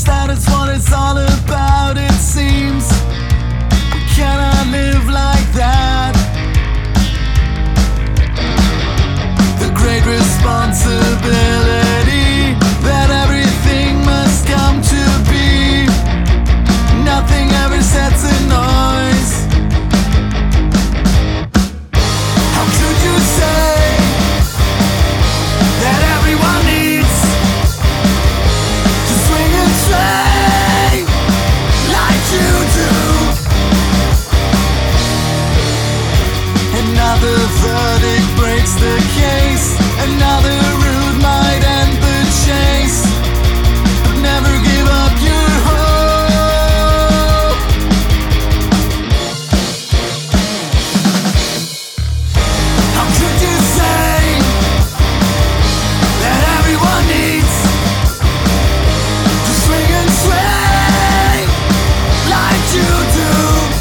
that is what it's all about, it seems. We cannot live like that. The great responsibility that everything must come to be. Nothing ever sets a noise. How could you say that everyone needs to swing and sway like you do? Another verdict breaks the case. Another route might end the chase. But never give up your hope. How could you say that everyone needs to swing and sway like you do?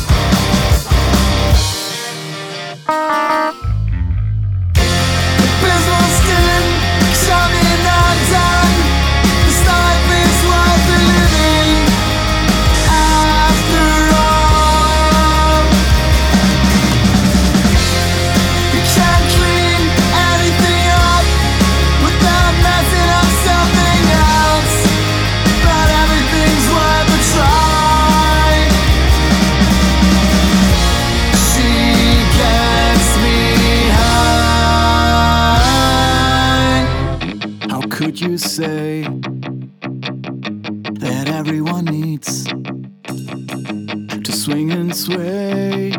Abysmal skin, shoving undone. This life is worth the living after all. You can't clean anything up without messing up something else. But everything's worth a try. She gets me high. How could you say that everyone needs to swing and sway